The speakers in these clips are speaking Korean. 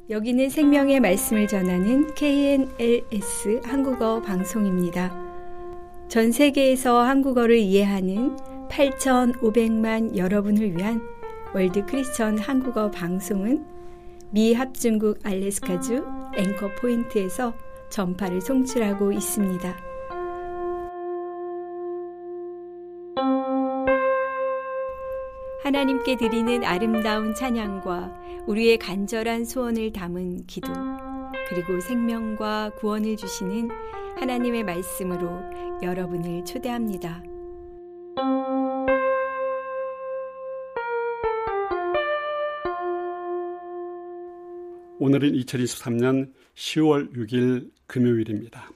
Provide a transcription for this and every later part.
여기는 생명의 말씀을 전하는 KNLS 한국어 방송입니다. 전 세계에서 한국어를 이해하는 8,500만 여러분을 위한 월드 크리스천 한국어 방송은 미 합중국 알래스카주 앵커 포인트에서 전파를 송출하고 있습니다. 하나님께 드리는 아름다운 찬양과 우리의 간절한 소원을 담은 기도, 그리고 생명과 구원을 주시는 하나님의 말씀으로 여러분을 초대합니다. 오늘은 2023년 10월 6일 금요일입니다.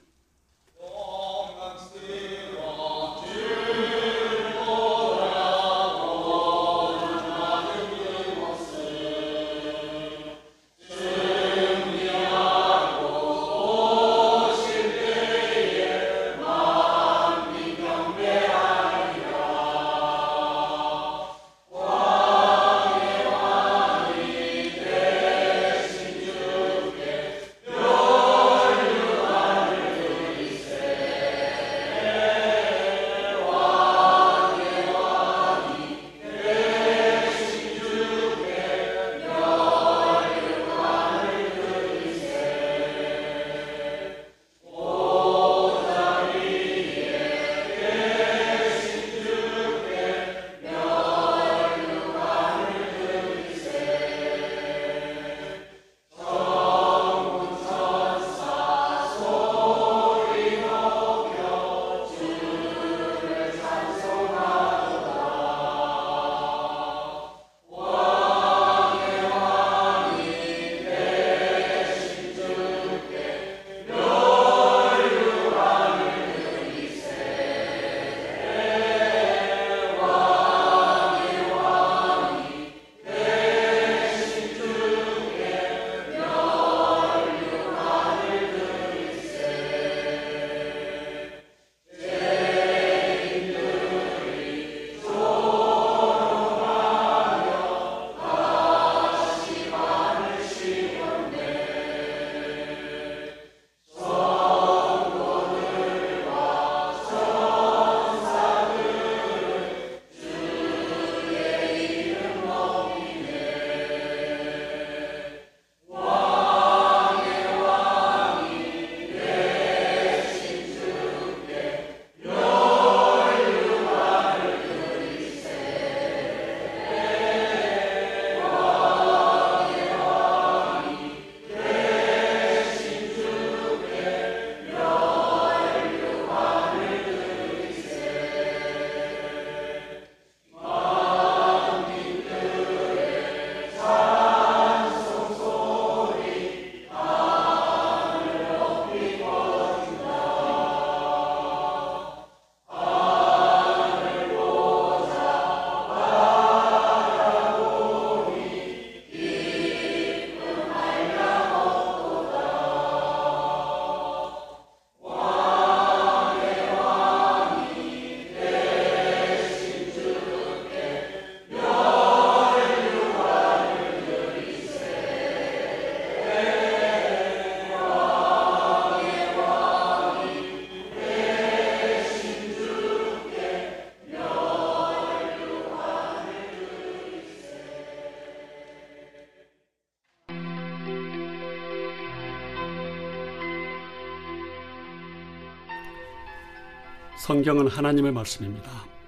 성경은 하나님의 말씀입니다.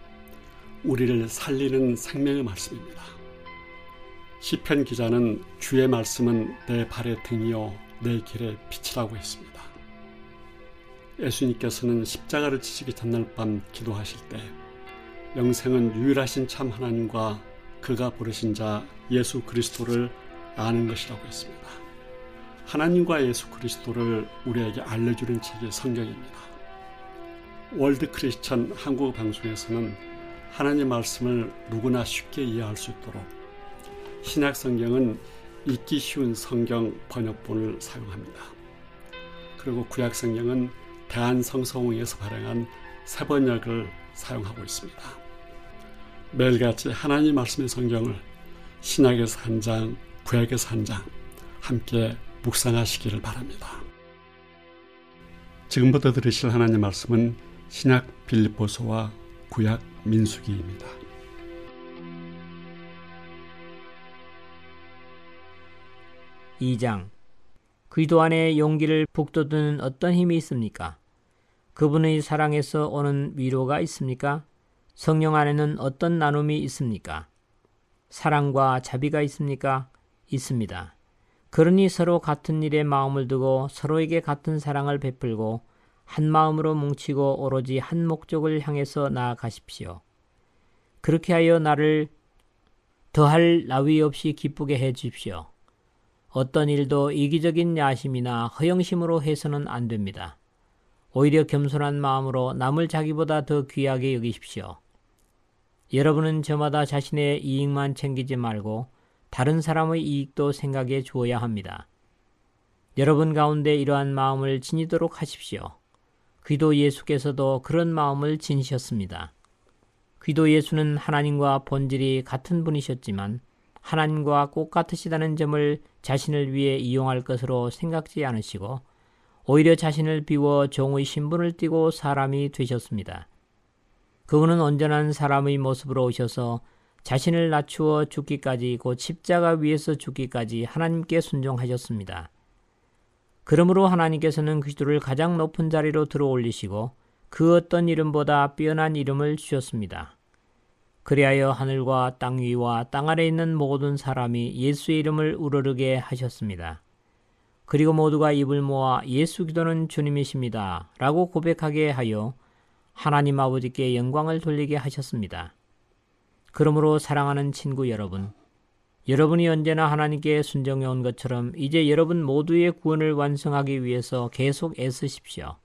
우리를 살리는 생명의 말씀입니다. 시편 기자는 주의 말씀은 내 발의 등이요 내 길의 빛이라고 했습니다. 예수님께서는 십자가를 지시기 전날 밤 기도하실 때 영생은 유일하신 참 하나님과 그가 부르신 자 예수 그리스도를 아는 것이라고 했습니다. 하나님과 예수 그리스도를 우리에게 알려주는 책이 성경입니다. 월드 크리스천 한국어 방송에서는 하나님 말씀을 누구나 쉽게 이해할 수 있도록 신약 성경은 읽기 쉬운 성경 번역본을 사용합니다. 그리고 구약 성경은 대한성서공회에서 발행한 새 번역을 사용하고 있습니다. 매일같이 하나님 말씀의 성경을 신약에서 한 장, 구약에서 한 장, 함께 묵상하시기를 바랍니다. 지금부터 들으실 하나님의 말씀은 신약 빌립보서와 구약 민수기입니다. (2장) 그리스도 안에 용기를 북돋우는 어떤 힘이 있습니까? 그분의 사랑에서 오는 위로가 있습니까? 성령 안에는 어떤 나눔이 있습니까? 사랑과 자비가 있습니까? 있습니다. 그러니 서로 같은 일에 마음을 두고 서로에게 같은 사랑을 베풀고 한 마음으로 뭉치고 오로지 한 목적을 향해서 나아가십시오. 그렇게 하여 나를 더할 나위 없이 기쁘게 해 주십시오. 어떤 일도 이기적인 야심이나 허영심으로 해서는 안 됩니다. 오히려 겸손한 마음으로 남을 자기보다 더 귀하게 여기십시오. 여러분은 저마다 자신의 이익만 챙기지 말고 다른 사람의 이익도 생각해 주어야 합니다. 여러분 가운데 이러한 마음을 지니도록 하십시오. 그리스도 예수께서도 그런 마음을 지니셨습니다. 그리스도 예수는 하나님과 본질이 같은 분이셨지만 하나님과 꼭 같으시다는 점을 자신을 위해 이용할 것으로 생각지 않으시고 오히려 자신을 비워 종의 신분을 띠고 사람이 되셨습니다. 그분은 온전한 사람의 모습으로 오셔서 자신을 낮추어 죽기까지 곧 십자가 위에서 죽기까지 하나님께 순종하셨습니다. 그러므로 하나님께서는 그리스도를 가장 높은 자리로 들어올리시고 그 어떤 이름보다 뛰어난 이름을 주셨습니다. 그리하여 하늘과 땅 위와 땅 아래에 있는 모든 사람이 예수의 이름을 우러르게 하셨습니다. 그리고 모두가 입을 모아 예수 그리스도는 주님이십니다 라고 고백하게 하여 하나님 아버지께 영광을 돌리게 하셨습니다. 그러므로 사랑하는 친구 여러분, 여러분이 언제나 하나님께 순종해 온 것처럼 이제 여러분 모두의 구원을 완성하기 위해서 계속 애쓰십시오.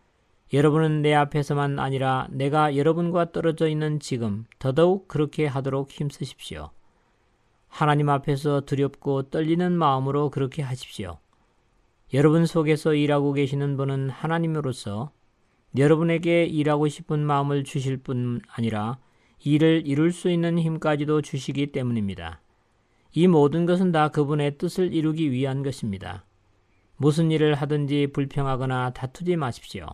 여러분은 내 앞에서만 아니라 내가 여러분과 떨어져 있는 지금 더더욱 그렇게 하도록 힘쓰십시오. 하나님 앞에서 두렵고 떨리는 마음으로 그렇게 하십시오. 여러분 속에서 일하고 계시는 분은 하나님으로서 여러분에게 일하고 싶은 마음을 주실 뿐 아니라 일을 이룰 수 있는 힘까지도 주시기 때문입니다. 이 모든 것은 다 그분의 뜻을 이루기 위한 것입니다. 무슨 일을 하든지 불평하거나 다투지 마십시오.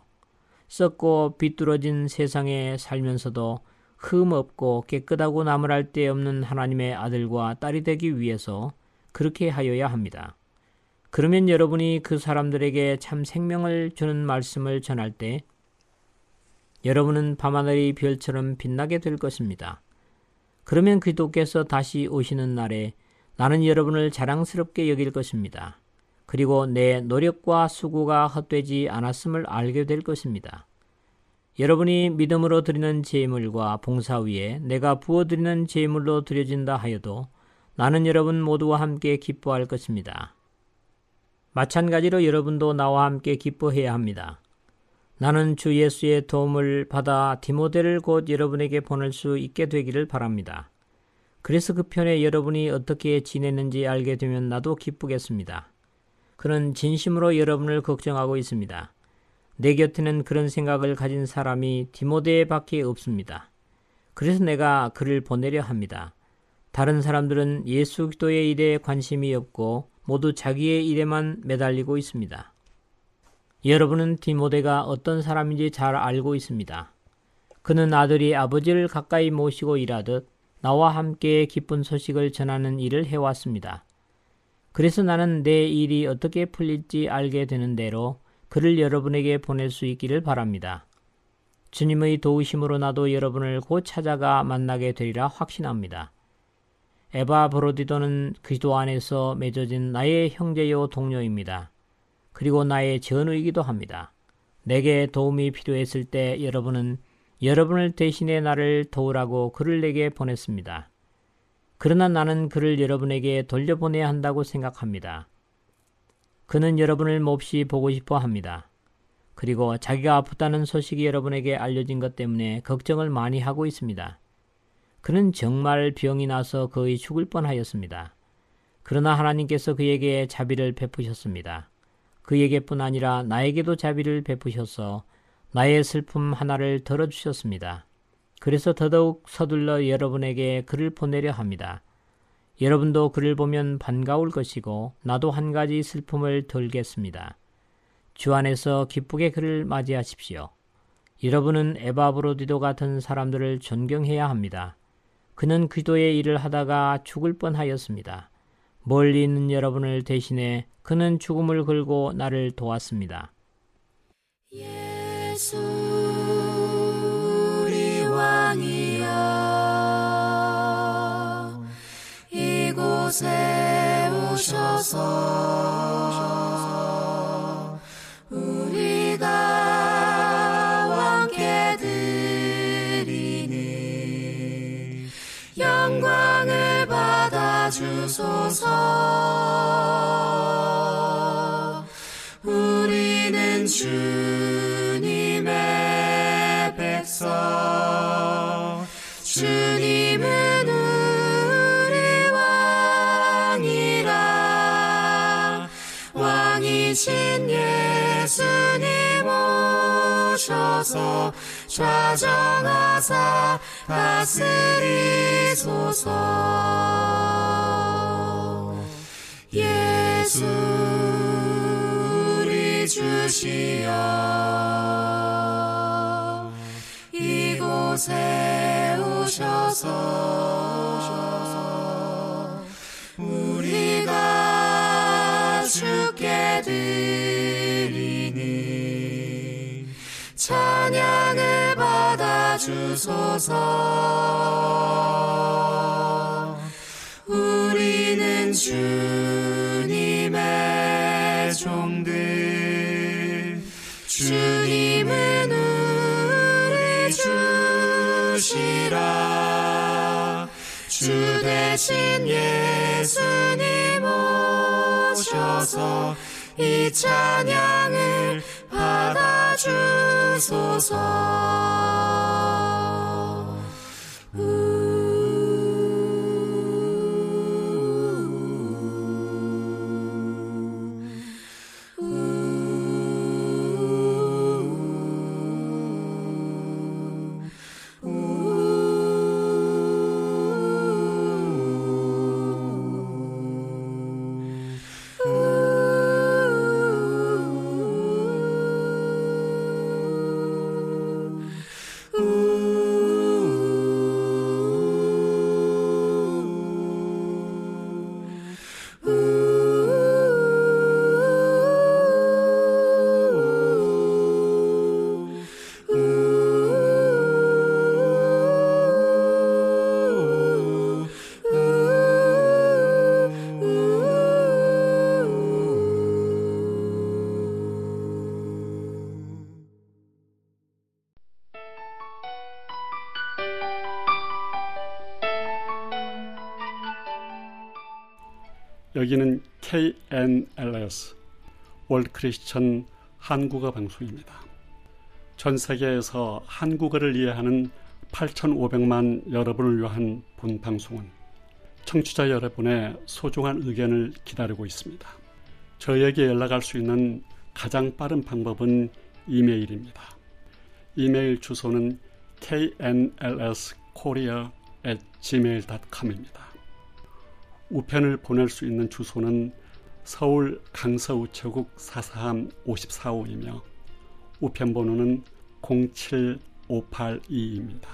썩고 비뚤어진 세상에 살면서도 흠 없고 깨끗하고 나무랄 데 없는 하나님의 아들과 딸이 되기 위해서 그렇게 하여야 합니다. 그러면 여러분이 그 사람들에게 참 생명을 주는 말씀을 전할 때 여러분은 밤하늘의 별처럼 빛나게 될 것입니다. 그러면 그리스도께서 다시 오시는 날에 나는 여러분을 자랑스럽게 여길 것입니다. 그리고 내 노력과 수고가 헛되지 않았음을 알게 될 것입니다. 여러분이 믿음으로 드리는 제물과 봉사 위에 내가 부어드리는 제물로 드려진다 하여도 나는 여러분 모두와 함께 기뻐할 것입니다. 마찬가지로 여러분도 나와 함께 기뻐해야 합니다. 나는 주 예수의 도움을 받아 디모데를 곧 여러분에게 보낼 수 있게 되기를 바랍니다. 그래서 그 편에 여러분이 어떻게 지내는지 알게 되면 나도 기쁘겠습니다. 그는 진심으로 여러분을 걱정하고 있습니다. 내 곁에는 그런 생각을 가진 사람이 디모데밖에 없습니다. 그래서 내가 그를 보내려 합니다. 다른 사람들은 예수 그리스도의 일에 관심이 없고 모두 자기의 일에만 매달리고 있습니다. 여러분은 디모데가 어떤 사람인지 잘 알고 있습니다. 그는 아들이 아버지를 가까이 모시고 일하듯 나와 함께 기쁜 소식을 전하는 일을 해왔습니다. 그래서 나는 내 일이 어떻게 풀릴지 알게 되는 대로 그를 여러분에게 보낼 수 있기를 바랍니다. 주님의 도우심으로 나도 여러분을 곧 찾아가 만나게 되리라 확신합니다. 에바브로디도는 그리스도 안에서 맺어진 나의 형제요 동료입니다. 그리고 나의 전우이기도 합니다. 내게 도움이 필요했을 때 여러분은 여러분을 대신해 나를 도우라고 그를 내게 보냈습니다. 그러나 나는 그를 여러분에게 돌려보내야 한다고 생각합니다. 그는 여러분을 몹시 보고 싶어 합니다. 그리고 자기가 아프다는 소식이 여러분에게 알려진 것 때문에 걱정을 많이 하고 있습니다. 그는 정말 병이 나서 거의 죽을 뻔하였습니다. 그러나 하나님께서 그에게 자비를 베푸셨습니다. 그에게뿐 아니라 나에게도 자비를 베푸셔서 나의 슬픔 하나를 덜어주셨습니다. 그래서 더더욱 서둘러 여러분에게 글을 보내려 합니다. 여러분도 그를 보면 반가울 것이고 나도 한 가지 슬픔을 덜겠습니다. 주 안에서 기쁘게 그를 맞이하십시오. 여러분은 에바브로디도 같은 사람들을 존경해야 합니다. 그는 기도의 일을 하다가 죽을 뻔하였습니다. 멀리 있는 여러분을 대신해 그는 죽음을 걸고 나를 도왔습니다. 예수 우리 왕이여 이곳에 오셔서 우리가 왕께 드리니 영광을 받아주소서. 우리는 주님의 백성, 주님은 우리 왕이라. 왕이신 예수님 오셔서 좌정하사 다스리소서. 예수 우리 주시여 이곳에 오셔서 우리가 주께 드리니 찬양을 받아주소서. 우리는 주님의 종들, 주님은 우리 주시라. 주 대신 예수님 오셔서 이 찬양을 받아주소서. 여기는 KNLS 월드 크리스천 한국어 방송입니다. 전 세계에서 한국어를 이해하는 8,500만 여러분을 위한 본 방송은 청취자 여러분의 소중한 의견을 기다리고 있습니다. 저에게 연락할 수 있는 가장 빠른 방법은 이메일입니다. 이메일 주소는 knlskorea@gmail.com입니다. 우편을 보낼 수 있는 주소는 서울 강서우체국 443 54호이며 우편번호는 07582입니다.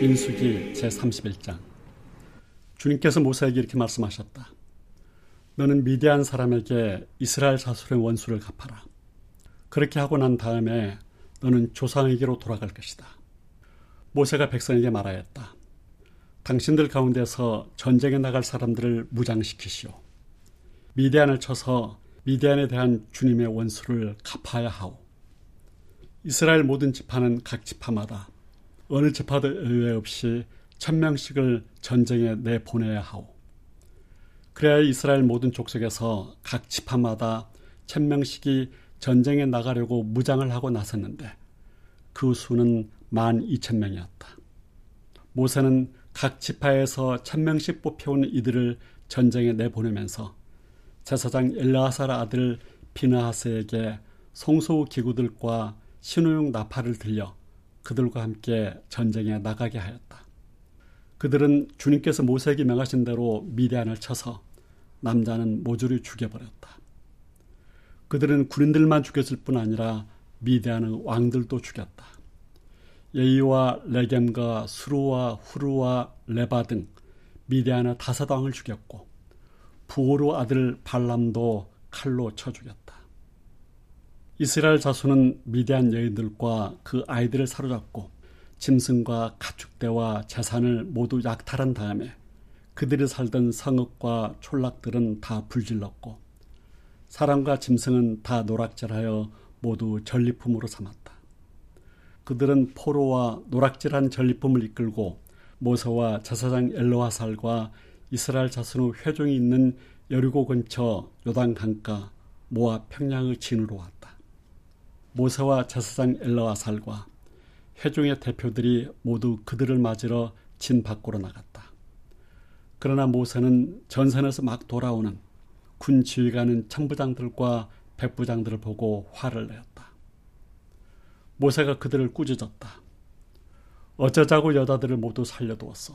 민수기 제31장. 주님께서 모세에게 이렇게 말씀하셨다. 너는 미디안 사람에게 이스라엘 자손의 원수를 갚아라. 그렇게 하고 난 다음에 너는 조상에게로 돌아갈 것이다. 모세가 백성에게 말하였다. 당신들 가운데서 전쟁에 나갈 사람들을 무장시키시오. 미디안을 쳐서 미디안에 대한 주님의 원수를 갚아야 하오. 이스라엘 모든 지파는 각 지파마다 어느 지파도 예외 없이 1000명씩을 전쟁에 내보내야 하오. 그래야 이스라엘 모든 족속에서 각 지파마다 1000명씩이 전쟁에 나가려고 무장을 하고 나섰는데 그 수는 12,000명이었다. 모세는 각 지파에서 1000명씩 뽑혀온 이들을 전쟁에 내보내면서 제사장 엘르아살 아들 비느하스에게 송소 기구들과 신호용 나팔을 들려 그들과 함께 전쟁에 나가게 하였다. 그들은 주님께서 모세에게 명하신 대로 미디안을 쳐서 남자는 모조리 죽여버렸다. 그들은 군인들만 죽였을 뿐 아니라 미디안의 왕들도 죽였다. 예이와 레겜과 수루와 후루와 레바 등 미디안의 5왕을 죽였고 부오르 아들 발람도 칼로 쳐 죽였다. 이스라엘 자손은 미디안 여인들과 그 아이들을 사로잡고 짐승과 가축대와 재산을 모두 약탈한 다음에 그들이 살던 성읍과 촌락들은 다 불질렀고 사람과 짐승은 다 노락질하여 모두 전리품으로 삼았다. 그들은 포로와 노락질한 전리품을 이끌고 모세와 제사장 엘르아살과 이스라엘 자손의 회중이 있는 여리고 근처 요단 강가 모압 평양의 진으로 왔다. 모세와 제사장 엘르아살과 회중의 대표들이 모두 그들을 맞으러 진 밖으로 나갔다. 그러나 모세는 전선에서 막 돌아오는 군 지휘관은 천부장들과 백부장들을 보고 화를 내었다. 모세가 그들을 꾸짖었다. 어쩌자고 여자들을 모두 살려두었어.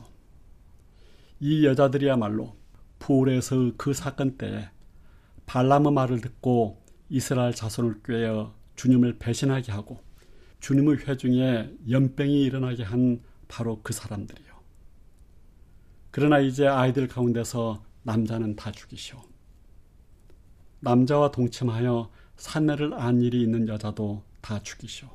이 여자들이야말로 부올에서 그 사건 때에 발람의 말을 듣고 이스라엘 자손을 꾀어 주님을 배신하게 하고 주님의 회중에 연병이 일어나게 한 바로 그 사람들이요. 그러나 이제 아이들 가운데서 남자는 다 죽이시오. 남자와 동침하여 산내를 안 일이 있는 여자도 다 죽이시오.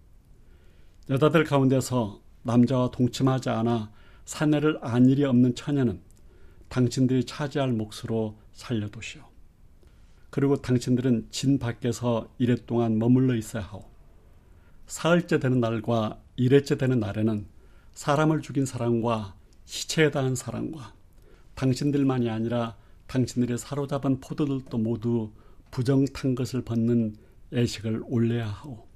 여자들 가운데서 남자와 동침하지 않아 산내를 안 일이 없는 처녀는 당신들이 차지할 몫으로 살려두시오. 그리고 당신들은 진 밖에서 이래 동안 머물러 있어야 하오. 사흘째 되는 날과 일회째 되는 날에는 사람을 죽인 사람과 시체에 닿은 사람과 당신들만이 아니라 당신들이 사로잡은 포도들도 모두 부정탄 것을 벗는 애식을 올려야 하오.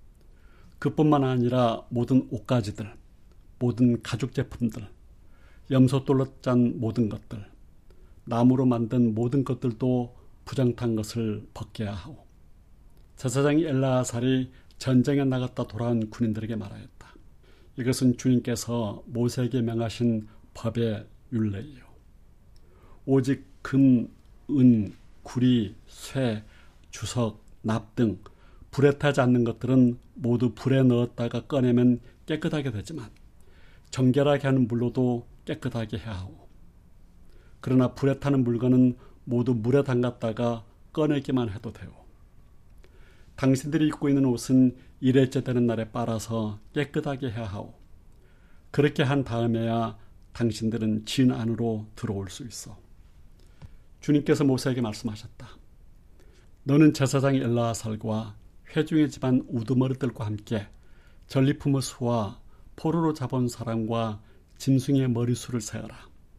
그뿐만 아니라 모든 옷가지들, 모든 가죽 제품들, 염소돌로 짠 모든 것들, 나무로 만든 모든 것들도 부정탄 것을 벗겨야 하오. 제사장 엘르아살이 전쟁에 나갔다 돌아온 군인들에게 말하였다. 이것은 주님께서 모세에게 명하신 법의 율례이요. 오직 금, 은, 구리, 쇠, 주석, 납 등 불에 타지 않는 것들은 모두 불에 넣었다가 꺼내면 깨끗하게 되지만 정결하게 하는 물로도 깨끗하게 해야 하고, 그러나 불에 타는 물건은 모두 물에 담갔다가 꺼내기만 해도 돼요. 당신들이 입고 있는 옷은 일회째 되는 날에 빨아서 깨끗하게 해야 하오. 그렇게 한 다음에야 당신들은 진 안으로 들어올 수 있어. 주님께서 모세에게 말씀하셨다. 너는 제사장 엘르아살과 회중의 집안 우두머리들과 함께 전리품의 수와 포로로 잡아온 사람과 짐승의 머리수를 세어라.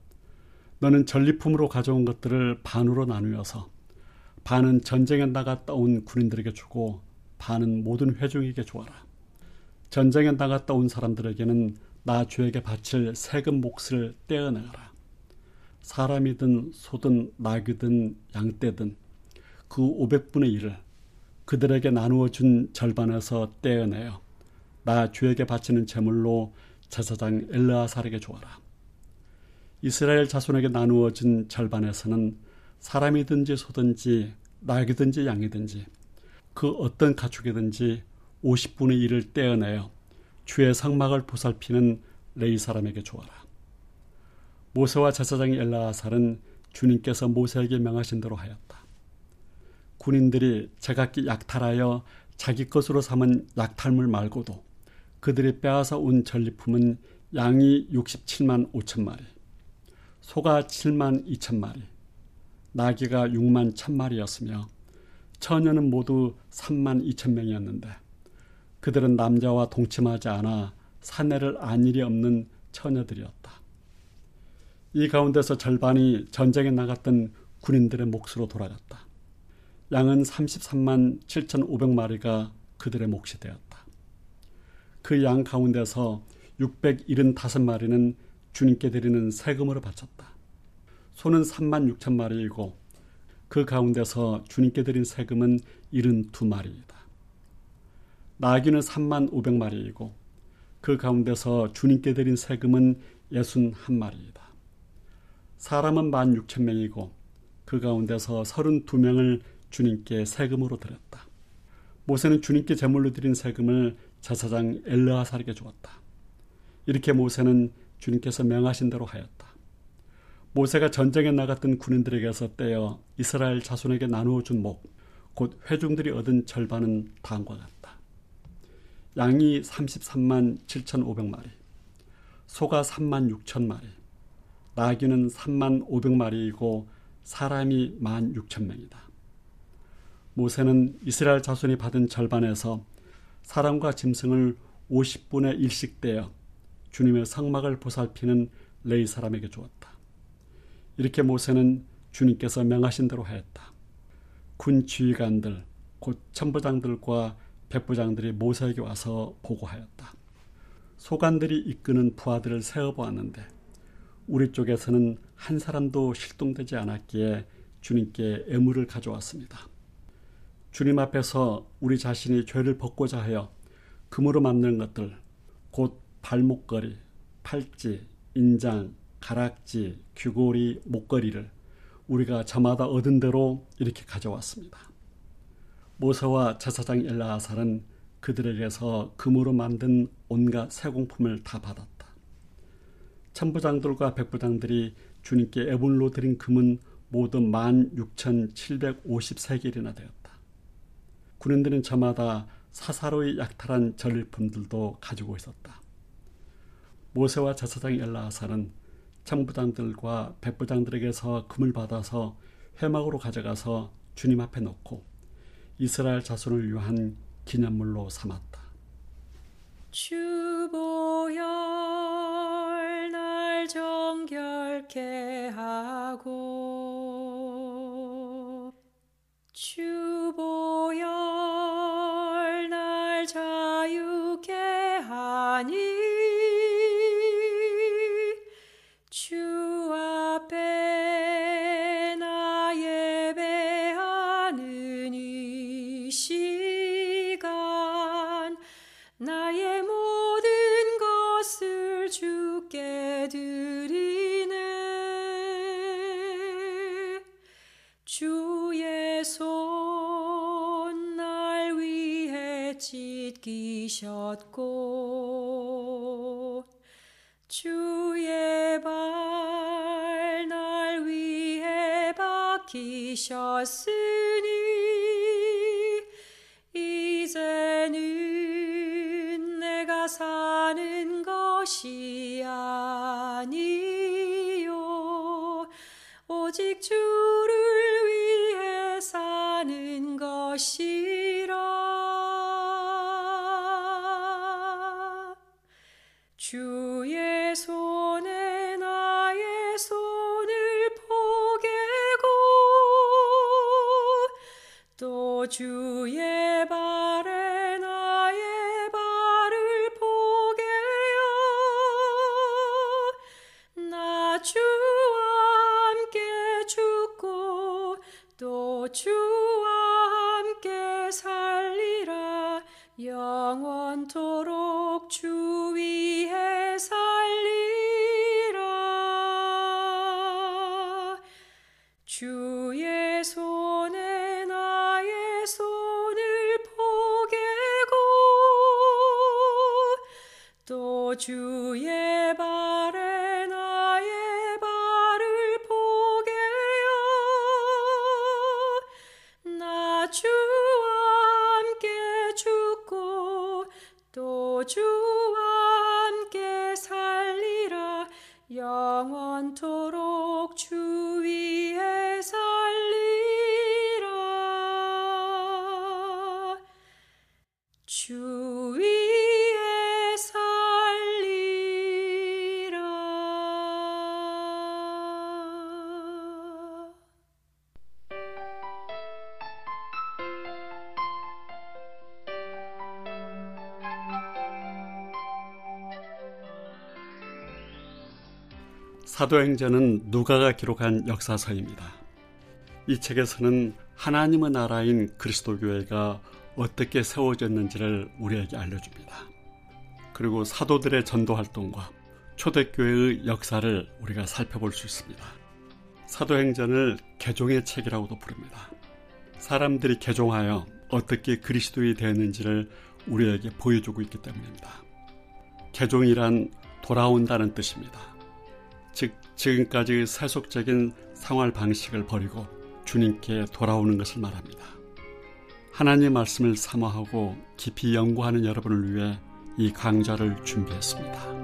너는 전리품으로 가져온 것들을 반으로 나누어서 반은 전쟁에 나갔다 온 군인들에게 주고 반은 모든 회중에게 주어라. 전쟁에 나갔다 온 사람들에게는 나 주에게 바칠 세금 몫을 떼어내라. 사람이든 소든 나귀든 양떼든 그 500분의 1을 그들에게 나누어 준 절반에서 떼어내어 나 주에게 바치는 제물로 제사장 엘르아살에게 주어라. 이스라엘 자손에게 나누어진 절반에서는 사람이든지 소든지 나귀든지 양이든지 그 어떤 가축이든지 50분의 1을 떼어내어 주의 성막을 보살피는 레위 사람에게 주어라. 모세와 제사장 엘르아살은 주님께서 모세에게 명하신 대로 하였다. 군인들이 제각기 약탈하여 자기 것으로 삼은 약탈물 말고도 그들이 빼앗아 온 전리품은 양이 67만 5천 마리, 소가 7만 2천 마리, 나귀가 6만 1천 마리였으며 처녀는 모두 3만 2천 명이었는데 그들은 남자와 동침하지 않아 사내를 안 일이 없는 처녀들이었다. 이 가운데서 절반이 전쟁에 나갔던 군인들의 몫으로 돌아갔다. 양은 33만 7,500마리가 그들의 몫이 되었다. 그 양 가운데서 675마리는 주님께 드리는 세금으로 바쳤다. 소는 3만 6천 마리이고 그 가운데서 주님께 드린 세금은 72마리이다. 나귀는 3만 500마리이고 그 가운데서 주님께 드린 세금은 61마리이다. 사람은 1만 6천 명이고 그 가운데서 32명을 주님께 세금으로 드렸다. 모세는 주님께 제물로 드린 세금을 제사장 엘르아살에게 주었다. 이렇게 모세는 주님께서 명하신 대로 하였다. 모세가 전쟁에 나갔던 군인들에게서 떼어 이스라엘 자손에게 나누어 준 목, 곧 회중들이 얻은 절반은 다음과 같다. 양이 33만 7,500마리, 소가 3만 6천 마리, 나귀는 3만 500마리이고 사람이 1만 6천 명이다. 모세는 이스라엘 자손이 받은 절반에서 사람과 짐승을 50분의 1씩 떼어 주님의 성막을 보살피는 레위 사람에게 주었다. 이렇게 모세는 주님께서 명하신 대로 하였다. 군 지휘관들, 곧 천부장들과 백부장들이 모세에게 와서 보고하였다. 소관들이 이끄는 부하들을 세어보았는데 우리 쪽에서는 한 사람도 실동되지 않았기에 주님께 애물을 가져왔습니다. 주님 앞에서 우리 자신이 죄를 벗고자 하여 금으로 만든 것들, 곧 발목걸이, 팔찌, 인장, 가락지, 귀고리, 목걸이를 우리가 저마다 얻은 대로 이렇게 가져왔습니다. 모세와 제사장 엘르아살은 그들에게서 금으로 만든 온갖 세공품을 다 받았다. 천부장들과 백부장들이 주님께 애물로 드린 금은 모두 16,750세겔이나 되었다. 군인들은 저마다 사사로이 약탈한 전리품들도 가지고 있었다. 모세와 제사장 엘르아살은 천부장들과 백부장들에게서 금을 받아서 회막으로 가져가서 주님 앞에 놓고 이스라엘 자손을 위한 기념물로 삼았다. 주 보혈 날 정결케 하고 주 보혈 날 자유케 하니 주 앞에 나 예배하는 이 시간 나의 모든 것을 주께 드리네. 주의 손 날 위해 찢기셨고 주의 발 날 위해 박히셨으니 이제는 내가 사는 것이 아니요 오직 주를 위해 사는 것이라. 주의 손에 나의 손을 포개고 또 주의 발에 나의 발을 포개어 나 주와 함께 죽고 또 주와 함께 살리라. 영원토록 주 위에 살리라. 주의 손에 나의 손을 포개고 또 주의 주와 함께 살리라. 영원토록 주 위에 살리라. 주 위에 살리라. 사도행전은 누가가 기록한 역사서입니다. 이 책에서는 하나님의 나라인 그리스도교회가 어떻게 세워졌는지를 우리에게 알려줍니다. 그리고 사도들의 전도활동과 초대교회의 역사를 우리가 살펴볼 수 있습니다. 사도행전을 개종의 책이라고도 부릅니다. 사람들이 개종하여 어떻게 그리스도인이 되었는지를 우리에게 보여주고 있기 때문입니다. 개종이란 돌아온다는 뜻입니다. 즉 지금까지 세속적인 생활 방식을 버리고 주님께 돌아오는 것을 말합니다. 하나님의 말씀을 사모하고 깊이 연구하는 여러분을 위해 이 강좌를 준비했습니다.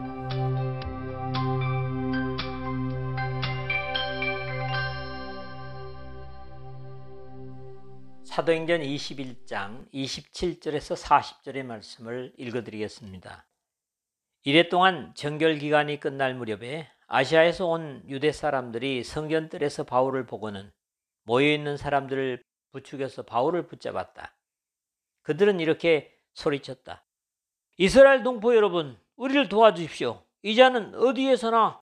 사도행전 21장 27절에서 40절의 말씀을 읽어드리겠습니다. 이래 동안 정결기간이 끝날 무렵에 아시아에서 온 유대 사람들이 성전뜰에서 바울을 보고는 모여있는 사람들을 부축해서 바울을 붙잡았다. 그들은 이렇게 소리쳤다. 이스라엘 동포 여러분, 우리를 도와주십시오. 이 자는 어디에서나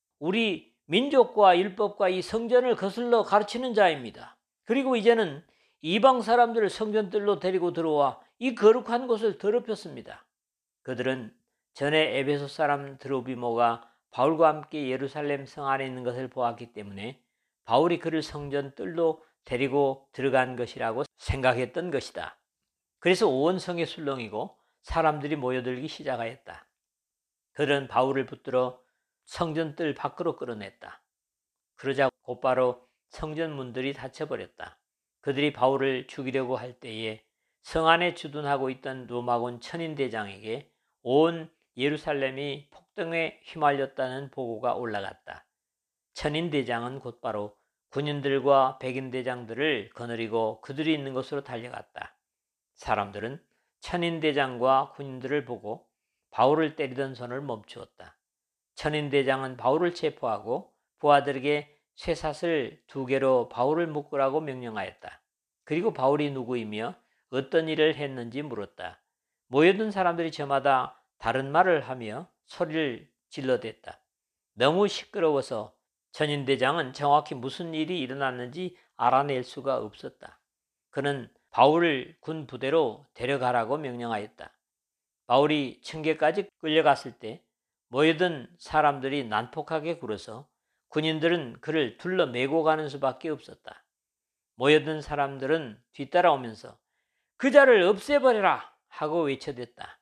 우리 민족과 율법과 이 성전을 거슬러 가르치는 자입니다. 그리고 이제는 이방 사람들을 성전뜰로 데리고 들어와 이 거룩한 곳을 더럽혔습니다. 그들은 전에 에베소 사람 드로비모가 바울과 함께 예루살렘 성 안에 있는 것을 보았기 때문에 바울이 그를 성전 뜰로 데리고 들어간 것이라고 생각했던 것이다. 그래서 온 성이 술렁이고 사람들이 모여들기 시작하였다. 그들은 바울을 붙들어 성전 뜰 밖으로 끌어냈다. 그러자 곧바로 성전 문들이 닫혀버렸다. 그들이 바울을 죽이려고 할 때에 성 안에 주둔하고 있던 로마군 천인대장에게 온 예루살렘이 폭동에 휘말렸다는 보고가 올라갔다. 천인대장은 곧바로 군인들과 백인대장들을 거느리고 그들이 있는 곳으로 달려갔다. 사람들은 천인대장과 군인들을 보고 바울을 때리던 손을 멈추었다. 천인대장은 바울을 체포하고 부하들에게 쇠사슬 2개로 바울을 묶으라고 명령하였다. 그리고 바울이 누구이며 어떤 일을 했는지 물었다. 모여든 사람들이 저마다 다른 말을 하며 소리를 질러댔다. 너무 시끄러워서 천인대장은 정확히 무슨 일이 일어났는지 알아낼 수가 없었다. 그는 바울을 군 부대로 데려가라고 명령하였다. 바울이 층계까지 끌려갔을 때 모여든 사람들이 난폭하게 굴어서 군인들은 그를 둘러매고 가는 수밖에 없었다. 모여든 사람들은 뒤따라오면서 그 자를 없애버려라 하고 외쳐댔다.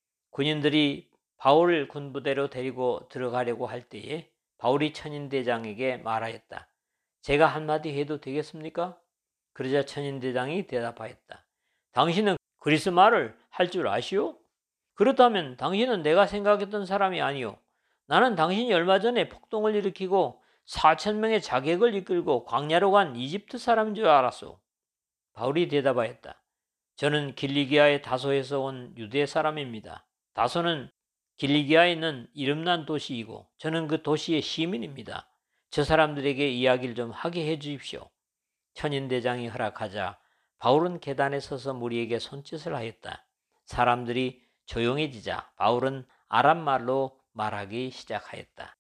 군인들이 바울을 군부대로 데리고 들어가려고 할 때에 바울이 천인대장에게 말하였다. 제가 한마디 해도 되겠습니까? 그러자 천인대장이 대답하였다. 당신은 그리스 말을 할 줄 아시오? 그렇다면 당신은 내가 생각했던 사람이 아니오. 나는 당신이 얼마 전에 폭동을 일으키고 4,000명의 자객을 이끌고 광야로 간 이집트 사람인 줄 알았소. 바울이 대답하였다. 저는 길리기아의 다소에서 온 유대 사람입니다. 다소는 길리기아에 있는 이름난 도시이고 저는 그 도시의 시민입니다. 저 사람들에게 이야기를 좀 하게 해 주십시오. 천인대장이 허락하자 바울은 계단에 서서 무리에게 손짓을 하였다. 사람들이 조용해지자 바울은 아람말로 말하기 시작하였다.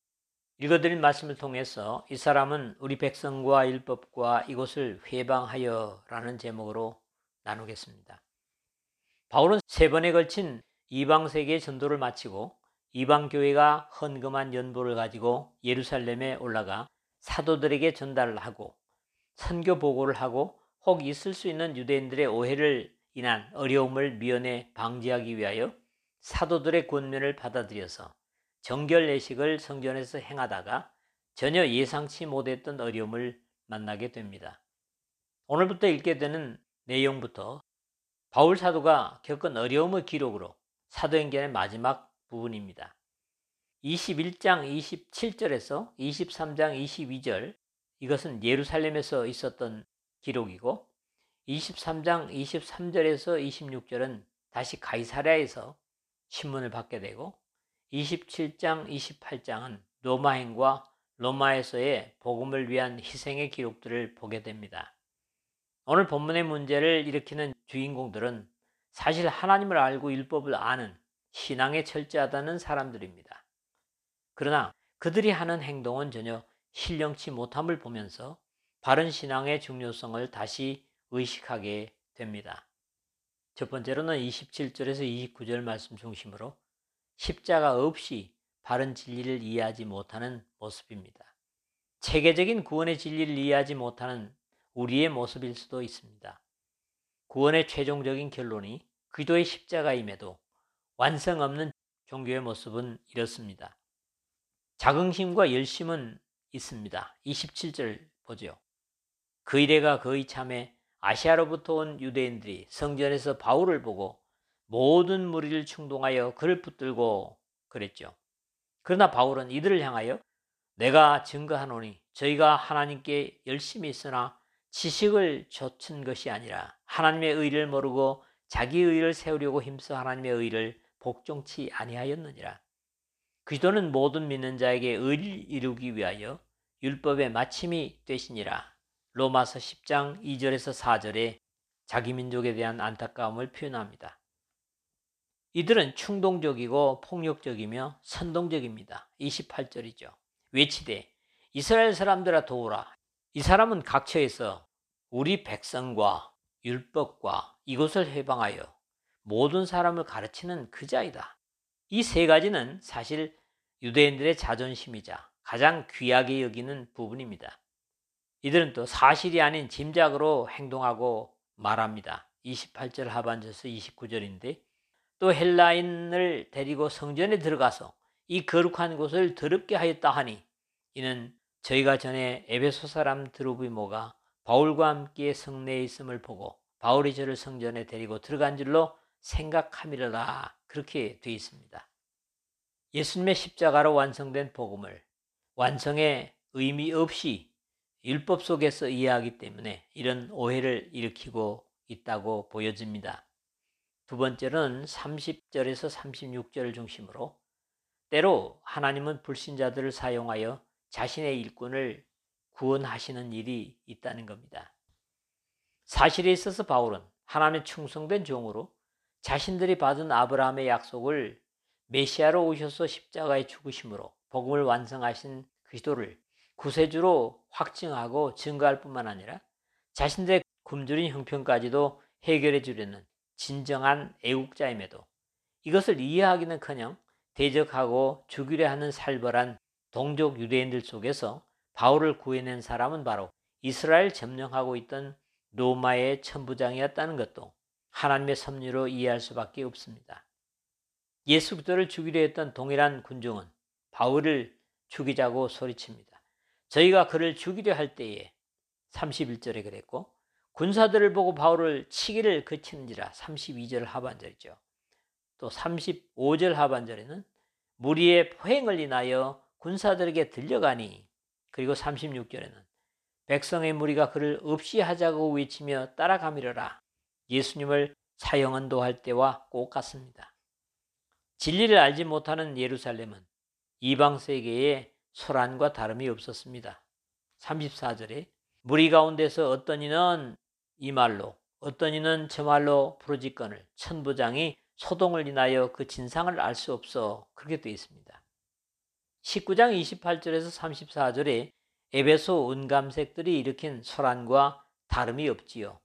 읽어드린 말씀을 통해서 이 사람은 우리 백성과 율법과 이곳을 회방하여 라는 제목으로 나누겠습니다. 바울은 3번에 걸친 이방세계 전도를 마치고 이방교회가 헌금한 연보를 가지고 예루살렘에 올라가 사도들에게 전달을 하고 선교 보고를 하고 혹 있을 수 있는 유대인들의 오해를 인한 어려움을 미연에 방지하기 위하여 사도들의 권면을 받아들여서 정결 예식을 성전에서 행하다가 전혀 예상치 못했던 어려움을 만나게 됩니다. 오늘부터 읽게 되는 내용부터 바울 사도가 겪은 어려움의 기록으로 사도행전의 마지막 부분입니다. 21장 27절에서 23장 22절, 이것은 예루살렘에서 있었던 기록이고, 23장 23절에서 26절은 다시 가이사랴에서 신문을 받게 되고, 27장 28장은 로마행과 로마에서의 복음을 위한 희생의 기록들을 보게 됩니다. 오늘 본문의 문제를 일으키는 주인공들은 사실 하나님을 알고 율법을 아는 신앙에 철저하다는 사람들입니다. 그러나 그들이 하는 행동은 전혀 신령치 못함을 보면서 바른 신앙의 중요성을 다시 의식하게 됩니다. 첫 번째로는 27절에서 29절 말씀 중심으로 십자가 없이 바른 진리를 이해하지 못하는 모습입니다. 체계적인 구원의 진리를 이해하지 못하는 우리의 모습일 수도 있습니다. 구원의 최종적인 결론이 그리스도의 십자가임에도 완성 없는 종교의 모습은 이렇습니다. 자긍심과 열심은 있습니다. 27절 보죠. 그 이래가 거의 참에 아시아로부터 온 유대인들이 성전에서 바울을 보고 모든 무리를 충동하여 그를 붙들고 그랬죠. 그러나 바울은 이들을 향하여 내가 증거하노니 저희가 하나님께 열심히 있으나 지식을 좇은 것이 아니라 하나님의 의를 모르고 자기 의를 세우려고 힘써 하나님의 의를 복종치 아니하였느니라. 그리스도는 모든 믿는 자에게 의를 이루기 위하여 율법의 마침이 되시니라. 로마서 10장 2절에서 4절에 자기 민족에 대한 안타까움을 표현합니다. 이들은 충동적이고 폭력적이며 선동적입니다. 28절이죠. 외치되 이스라엘 사람들아 도우라. 이 사람은 각처에서 우리 백성과 율법과 이것을 해방하여 모든 사람을 가르치는 그 자이다. 이 세 가지는 사실 유대인들의 자존심이자 가장 귀하게 여기는 부분입니다. 이들은 또 사실이 아닌 짐작으로 행동하고 말합니다. 28절 하반절에서 29절인데 또 헬라인을 데리고 성전에 들어가서 이 거룩한 곳을 더럽게 하였다 하니 이는 저희가 전에 에베소 사람 드로비모가 바울과 함께 성내에 있음을 보고 바울이 저를 성전에 데리고 들어간 줄로 생각함이라. 그렇게 되어 있습니다. 예수님의 십자가로 완성된 복음을 완성의 의미 없이 율법 속에서 이해하기 때문에 이런 오해를 일으키고 있다고 보여집니다. 두 번째는 30절에서 36절을 중심으로 때로 하나님은 불신자들을 사용하여 자신의 일꾼을 구원하시는 일이 있다는 겁니다. 사실에 있어서 바울은 하나님의 충성된 종으로 자신들이 받은 아브라함의 약속을 메시아로 오셔서 십자가에 죽으심으로 복음을 완성하신 그리스도를 구세주로 확증하고 증거할 뿐만 아니라 자신들의 굶주린 형편까지도 해결해 주려는 진정한 애국자임에도 이것을 이해하기는커녕 대적하고 죽이려 하는 살벌한 동족 유대인들 속에서 바울을 구해낸 사람은 바로 이스라엘 점령하고 있던 로마의 천부장이었다는 것도 하나님의 섭리로 이해할 수밖에 없습니다. 예수 그리스도를 죽이려 했던 동일한 군중은 바울을 죽이자고 소리칩니다. 저희가 그를 죽이려 할 때에 31절에 그랬고 군사들을 보고 바울을 치기를 그치는지라 32절 하반절이죠. 또 35절 하반절에는 무리의 포행을 인하여 군사들에게 들려가니 그리고 36절에는 백성의 무리가 그를 없이 하자고 외치며 따라가미르라. 예수님을 사형언도할 때와 꼭 같습니다. 진리를 알지 못하는 예루살렘은 이방 세계의 소란과 다름이 없었습니다. 34절에 무리 가운데서 어떤 이는 이 말로 어떤 이는 저 말로 부르짖거늘 천부장이 소동을 인하여 그 진상을 알 수 없어. 그렇게 되어 있습니다. 19장 28절에서 34절에 에베소 은감색들이 일으킨 소란과 다름이 없지요.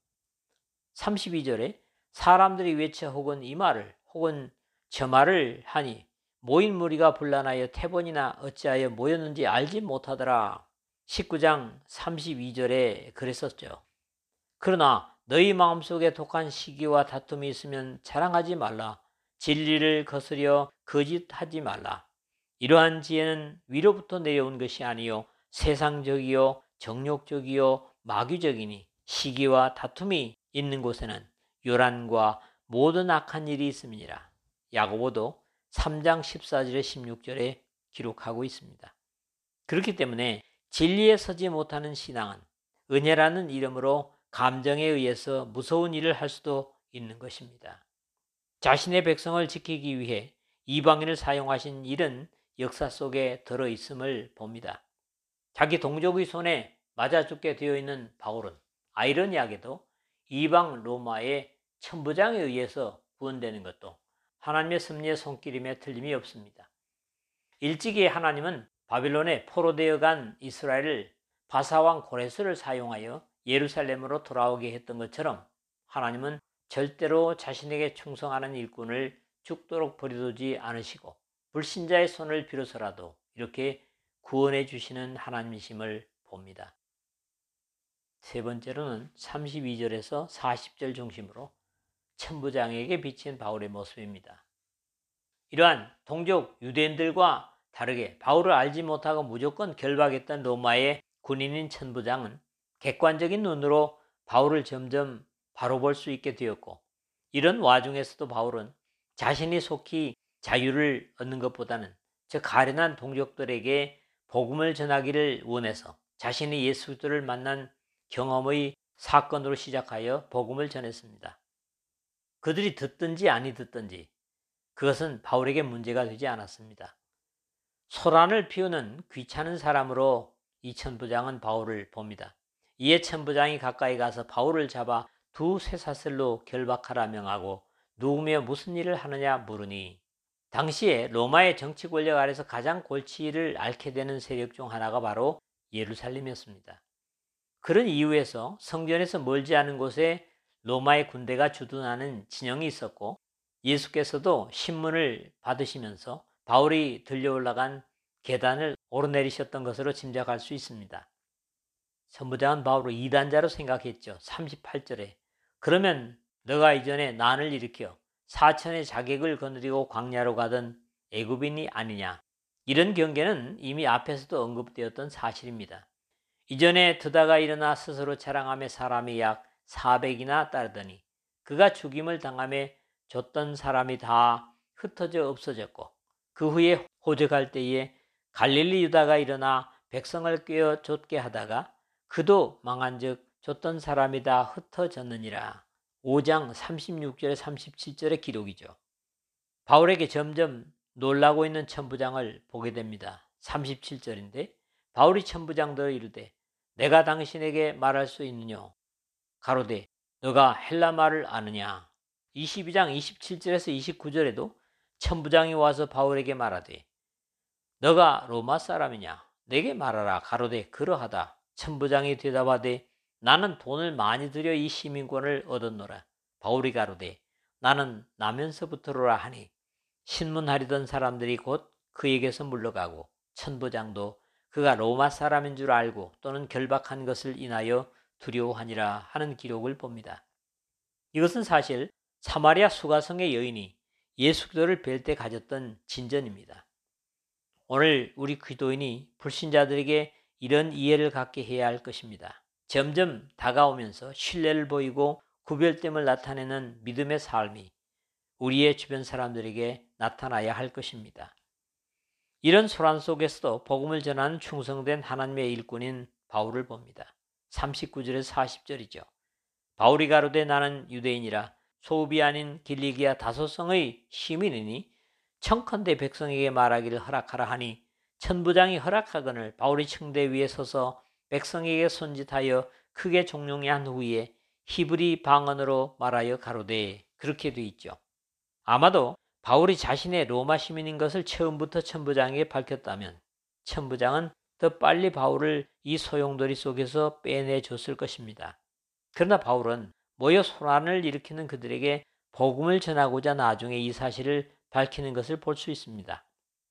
32절에 사람들이 외쳐 혹은 이 말을 혹은 저 말을 하니 모인 무리가 분란하여 태번이나 어찌하여 모였는지 알지 못하더라. 19장 32절에 그랬었죠. 그러나 너희 마음속에 독한 시기와 다툼이 있으면 자랑하지 말라. 진리를 거스려 거짓하지 말라. 이러한 지혜는 위로부터 내려온 것이 아니요 세상적이요 정욕적이요 마귀적이니 시기와 다툼이 있는 곳에는 요란과 모든 악한 일이 있음이니라. 야고보도 3장 14절에 16절에 기록하고 있습니다. 그렇기 때문에 진리에 서지 못하는 신앙은 은혜라는 이름으로 감정에 의해서 무서운 일을 할 수도 있는 것입니다. 자신의 백성을 지키기 위해 이방인을 사용하신 일은 역사 속에 들어있음을 봅니다. 자기 동족의 손에 맞아 죽게 되어 있는 바울은 아이러니하게도 이방 로마의 천부장에 의해서 구원되는 것도 하나님의 섭리의 손길임에 틀림이 없습니다. 일찍이 하나님은 바빌론에 포로되어 간 이스라엘을 바사왕 고레스를 사용하여 예루살렘으로 돌아오게 했던 것처럼 하나님은 절대로 자신에게 충성하는 일꾼을 죽도록 버려두지 않으시고 불신자의 손을 빌어서라도 이렇게 구원해 주시는 하나님이심을 봅니다. 세 번째로는 32절에서 40절 중심으로 천부장에게 비친 바울의 모습입니다. 이러한 동족 유대인들과 다르게 바울을 알지 못하고 무조건 결박했던 로마의 군인인 천부장은 객관적인 눈으로 바울을 점점 바로 볼 수 있게 되었고, 이런 와중에서도 바울은 자신이 속히 자유를 얻는 것보다는 저 가련한 동족들에게 복음을 전하기를 원해서 자신이 예수 그리스도를 만난 경험의 사건으로 시작하여 복음을 전했습니다. 그들이 듣든지 아니 듣든지 그것은 바울에게 문제가 되지 않았습니다. 소란을 피우는 귀찮은 사람으로 이 천부장은 바울을 봅니다. 이에 천부장이 가까이 가서 바울을 잡아 두 쇠사슬로 결박하라 명하고 누구며 무슨 일을 하느냐 물으니, 당시에 로마의 정치 권력 아래서 가장 골치를 앓게 되는 세력 중 하나가 바로 예루살렘이었습니다. 그런 이유에서 성전에서 멀지 않은 곳에 로마의 군대가 주둔하는 진영이 있었고, 예수께서도 신문을 받으시면서 바울이 들려 올라간 계단을 오르내리셨던 것으로 짐작할 수 있습니다. 천부장은 바울을 이단자로 생각했죠. 38절에 그러면 너가 이전에 난을 일으켜 사천의 자객을 거느리고 광야로 가던 애굽인이 아니냐. 이런 경계는 이미 앞에서도 언급되었던 사실입니다. 이전에 드다가 일어나 스스로 자랑하며 사람이 약 400이나 따르더니 그가 죽임을 당하며 줬던 사람이 다 흩어져 없어졌고, 그 후에 호적할 때에 갈릴리 유다가 일어나 백성을 꿰어 쫓게 하다가 그도 망한즉 줬던 사람이 다 흩어졌느니라. 5장 36절에 37절의 기록이죠. 바울에게 점점 놀라고 있는 천부장을 보게 됩니다. 37절인데 바울이 천부장들을 이르되 내가 당신에게 말할 수 있느뇨? 가로되 너가 헬라 말을 아느냐? 22장 27절에서 29절에도 천부장이 와서 바울에게 말하되 너가 로마 사람이냐? 내게 말하라. 가로되 그러하다. 천부장이 대답하되 나는 돈을 많이 들여 이 시민권을 얻었노라. 바울이 가로되 나는 나면서부터로라 하니 신문하려던 사람들이 곧 그에게서 물러가고 천부장도 그가 로마 사람인 줄 알고 또는 결박한 것을 인하여 두려워하니라 하는 기록을 봅니다. 이것은 사실 사마리아 수가성의 여인이 예수 그리스도를 뵐 때 가졌던 진전입니다. 오늘 우리 기도인이 불신자들에게 이런 이해를 갖게 해야 할 것입니다. 점점 다가오면서 신뢰를 보이고 구별됨을 나타내는 믿음의 삶이 우리의 주변 사람들에게 나타나야 할 것입니다. 이런 소란 속에서도 복음을 전하는 충성된 하나님의 일꾼인 바울을 봅니다. 39절에서 40절이죠. 바울이 가로되 나는 유대인이라 소읍이 아닌 길리기아 다소성의 시민이니 청컨대 백성에게 말하기를 허락하라 하니 천부장이 허락하거늘 바울이 청대 위에 서서 백성에게 손짓하여 크게 종용한 후에 히브리 방언으로 말하여 가로되 그렇게 돼 있죠. 아마도 바울이 자신의 로마 시민인 것을 처음부터 천부장에게 밝혔다면 천부장은 더 빨리 바울을 이 소용돌이 속에서 빼내줬을 것입니다. 그러나 바울은 모여 소란을 일으키는 그들에게 복음을 전하고자 나중에 이 사실을 밝히는 것을 볼 수 있습니다.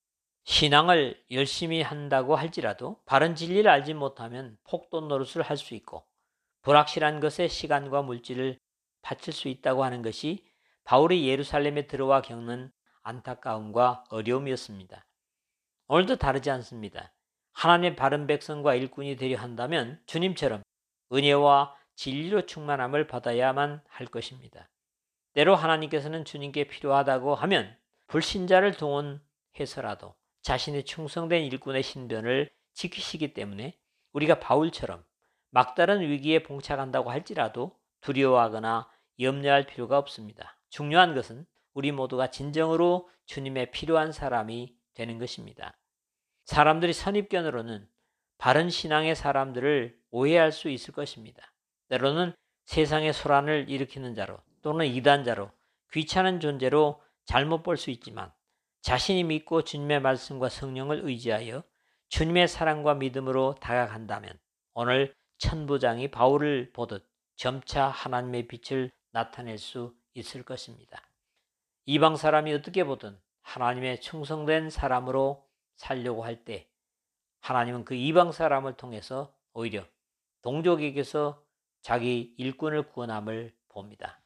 신앙을 열심히 한다고 할지라도 바른 진리를 알지 못하면 폭도 노릇을 할 수 있고 불확실한 것에 시간과 물질을 바칠 수 있다고 하는 것이 바울이 예루살렘에 들어와 겪는 안타까움과 어려움이었습니다. 오늘도 다르지 않습니다. 하나님의 바른 백성과 일꾼이 되려 한다면 주님처럼 은혜와 진리로 충만함을 받아야만 할 것입니다. 때로 하나님께서는 주님께 필요하다고 하면 불신자를 동원해서라도 자신의 충성된 일꾼의 신변을 지키시기 때문에 우리가 바울처럼 막다른 위기에 봉착한다고 할지라도 두려워하거나 염려할 필요가 없습니다. 중요한 것은 우리 모두가 진정으로 주님의 필요한 사람이 되는 것입니다. 사람들이 선입견으로는 바른 신앙의 사람들을 오해할 수 있을 것입니다. 때로는 세상의 소란을 일으키는 자로 또는 이단자로 귀찮은 존재로 잘못 볼 수 있지만 자신이 믿고 주님의 말씀과 성령을 의지하여 주님의 사랑과 믿음으로 다가간다면 오늘 천부장이 바울을 보듯 점차 하나님의 빛을 나타낼 수 있을 것입니다. 이방 사람이 어떻게 보든 하나님의 충성된 사람으로 살려고 할 때 하나님은 그 이방 사람을 통해서 오히려 동족에게서 자기 일꾼을 구원함을 봅니다.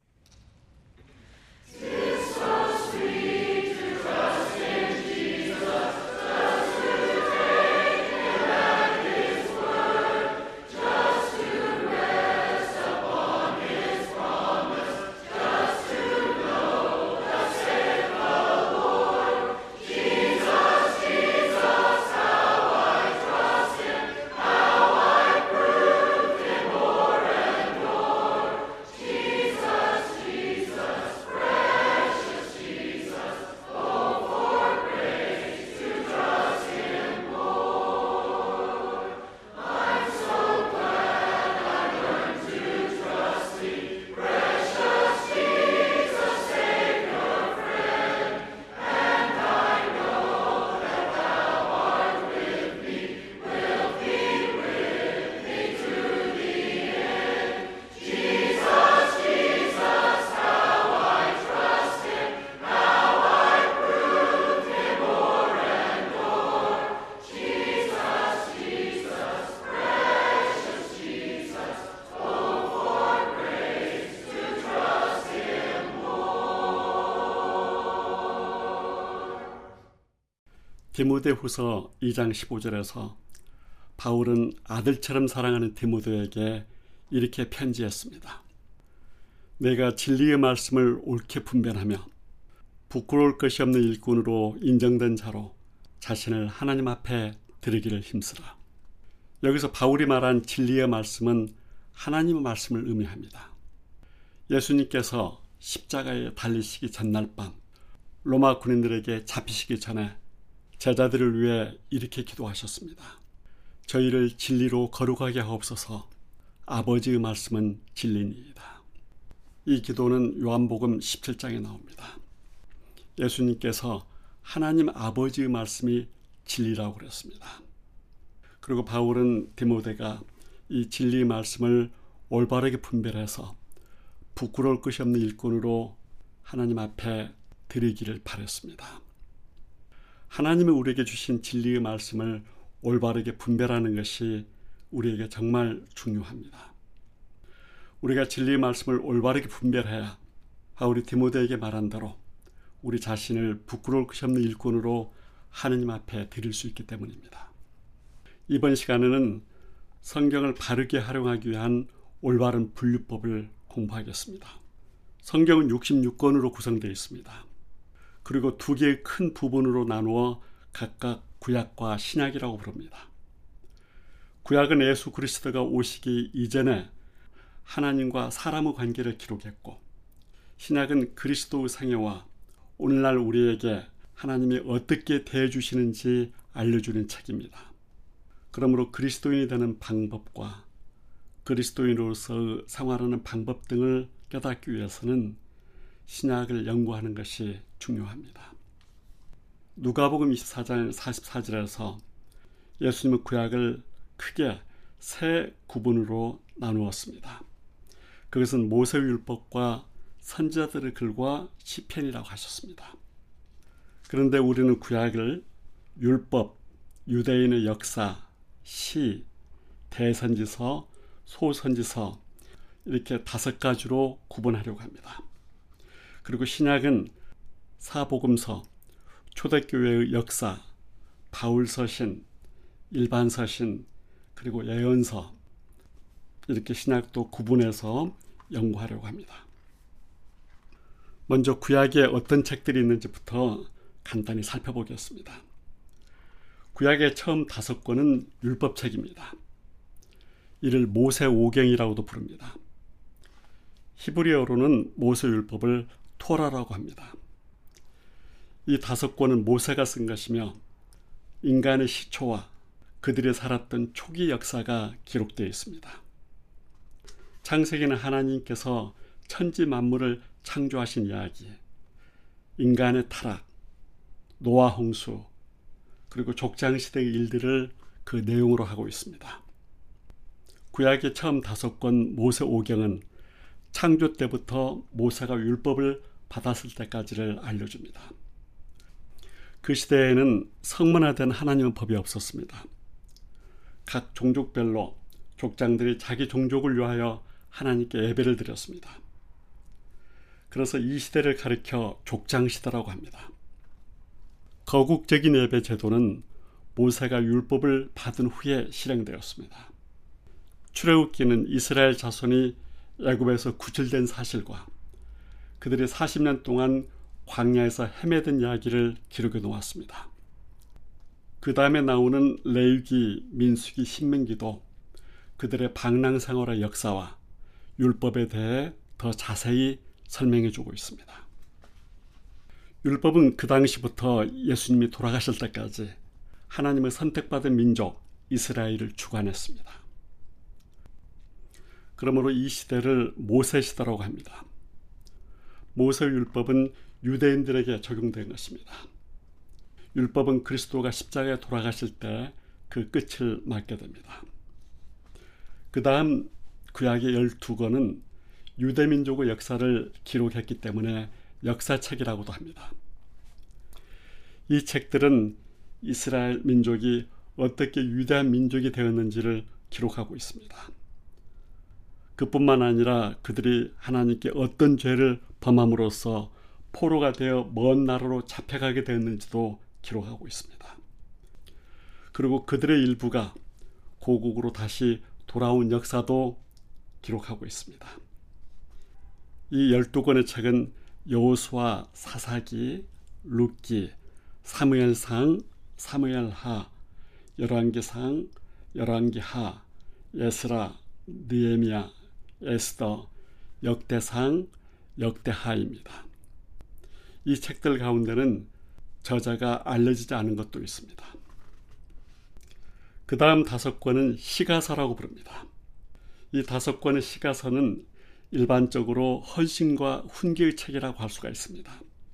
디모데후서 2장 15절에서 바울은 아들처럼 사랑하는 디모데에게 이렇게 편지했습니다. 내가 진리의 말씀을 옳게 분별하며 부끄러울 것이 없는 일꾼으로 인정된 자로 자신을 하나님 앞에 드리기를 힘쓰라. 여기서 바울이 말한 진리의 말씀은 하나님의 말씀을 의미합니다. 예수님께서 십자가에 달리시기 전날 밤 로마 군인들에게 잡히시기 전에 제자들을 위해 이렇게 기도하셨습니다. 저희를 진리로 거룩하게 하옵소서. 아버지의 말씀은 진리니이다. 이 기도는 요한복음 17장에 나옵니다. 예수님께서 하나님 아버지의 말씀이 진리라고 그랬습니다. 그리고 바울은 디모데가 이 진리의 말씀을 올바르게 분별해서 부끄러울 것이 없는 일꾼으로 하나님 앞에 드리기를 바랬습니다. 하나님이 우리에게 주신 진리의 말씀을 올바르게 분별하는 것이 우리에게 정말 중요합니다. 우리가 진리의 말씀을 올바르게 분별해야 바울이 디모데에게 말한 대로 우리 자신을 부끄러울 것이 없는 일꾼으로 하나님 앞에 드릴 수 있기 때문입니다. 이번 시간에는 성경을 바르게 활용하기 위한 올바른 분류법을 공부하겠습니다. 성경은 66권으로 구성되어 있습니다. 그리고 두 개의 큰 부분으로 나누어 각각 구약과 신약이라고 부릅니다. 구약은 예수 그리스도가 오시기 이전에 하나님과 사람의 관계를 기록했고, 신약은 그리스도의 생애와 오늘날 우리에게 하나님이 어떻게 대해주시는지 알려주는 책입니다. 그러므로 그리스도인이 되는 방법과 그리스도인으로서 생활하는 방법 등을 깨닫기 위해서는 신약을 연구하는 것이 중요합니다. 누가복음 24장 44절에서 예수님은 구약을 크게 세 구분으로 나누었습니다. 그것은 모세율법과 선지자들의 글과 시편이라고 하셨습니다. 그런데 우리는 구약을 율법, 유대인의 역사, 시, 대선지서, 소선지서 이렇게 5가지로 구분하려고 합니다. 그리고 신약은 사복음서, 초대교회의 역사, 바울서신, 일반서신, 그리고 예언서 이렇게 신약도 구분해서 연구하려고 합니다. 먼저 구약에 어떤 책들이 있는지부터 간단히 살펴보겠습니다. 구약의 처음 5권은 율법책입니다. 이를 모세오경이라고도 부릅니다. 히브리어로는 모세율법을 토라라고 합니다. 이 5권은 모세가 쓴 것이며 인간의 시초와 그들이 살았던 초기 역사가 기록되어 있습니다. 창세기는 하나님께서 천지 만물을 창조하신 이야기, 인간의 타락, 노아 홍수, 그리고 족장시대의 일들을 그 내용으로 하고 있습니다. 구약의 처음 5권 모세오경은 창조 때부터 모세가 율법을 받았을 때까지를 알려줍니다. 그 시대에는 성문화된 하나님의 법이 없었습니다. 각 종족별로 족장들이 자기 종족을 위하여 하나님께 예배를 드렸습니다. 그래서 이 시대를 가리켜 족장시대라고 합니다. 거국적인 예배 제도는 모세가 율법을 받은 후에 실행되었습니다. 출애굽기는 이스라엘 자손이 애굽에서 구출된 사실과 그들이 40년 동안 광야에서 헤매던 이야기를 기록해 놓았습니다. 그 다음에 나오는 레위기, 민수기, 신명기도 그들의 방랑생활의 역사와 율법에 대해 더 자세히 설명해 주고 있습니다. 율법은 그 당시부터 예수님이 돌아가실 때까지 하나님의 선택받은 민족 이스라엘을 주관했습니다. 그러므로 이 시대를 모세 시대라고 합니다. 모세 율법은 유대인들에게 적용된 것입니다. 율법은 그리스도가 십자가에 돌아가실 때 그 끝을 맞게 됩니다. 그 다음 구약의 12권은 유대민족의 역사를 기록했기 때문에 역사책이라고도 합니다. 이 책들은 이스라엘 민족이 어떻게 위대한 민족이 되었는지를 기록하고 있습니다. 그뿐만 아니라 그들이 하나님께 어떤 죄를 범함으로써 포로가 되어 먼 나라로 잡혀가게 되었는지도 기록하고 있습니다. 그리고 그들의 일부가 고국으로 다시 돌아온 역사도 기록하고 있습니다. 이 12권의 책은 여호수아, 사사기, 룻기, 사무엘상, 사무엘하, 열왕기상, 열왕기하, 에스라, 느헤미야, 에스더, 역대상, 역대하입니다. 이 책들 가운데는 저자가 알려지지 않은 것도 있습니다. 그 다음 5권은 시가서라고 부릅니다. 이 5권의 시가서는 일반적으로 헌신과 훈계의 책이라고 할 수가 있습니다.